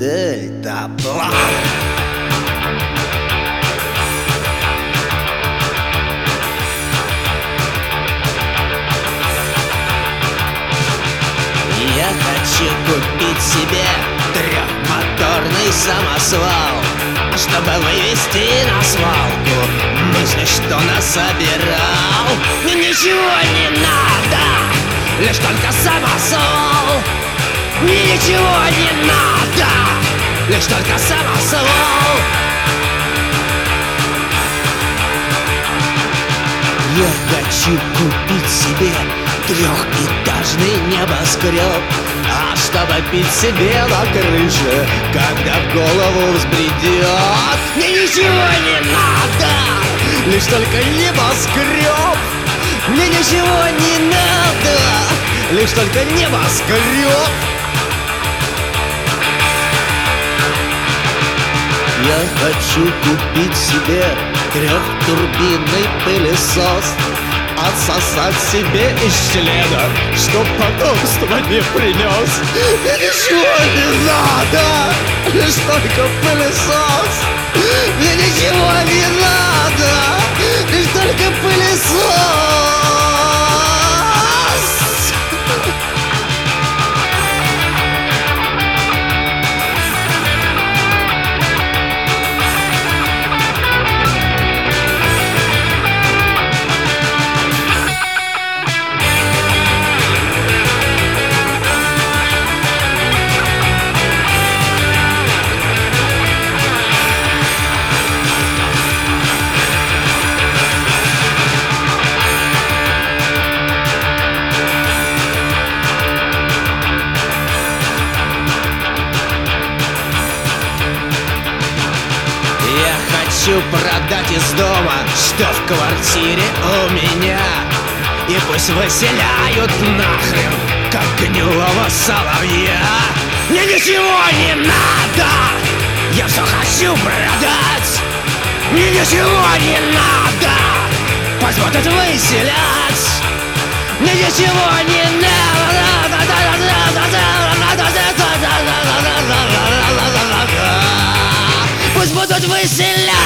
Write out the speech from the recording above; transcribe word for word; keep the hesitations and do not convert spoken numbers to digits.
дельтаплан. Я хочу купить себе трехмоторный самосвал, чтобы вывести на свалку мысли, что насобирал. Мне ничего не надо, лишь только самосвал. Мне ничего не надо, лишь только самосвал. Я хочу купить себе трехэтажный небоскреб, а чтобы пить себе на крыше, когда в голову взбредет. Мне ничего не надо, лишь только небоскреб. Мне ничего не надо, лишь только небоскреб. Я хочу купить себе трехтурбинный пылесос, отсосать себе из члена, чтоб потомство не принес. Мне ничего не надо, лишь только пылесос. Мне ничего не надо, лишь только пылесос. Хочу продать из дома, что в квартире у меня, и пусть выселяют нахрен, как гнилого соловья. Мне ничего не надо, я все хочу продать. Мне ничего не надо, пусть будут выселять. Мне ничего не надо, пусть будут выселять.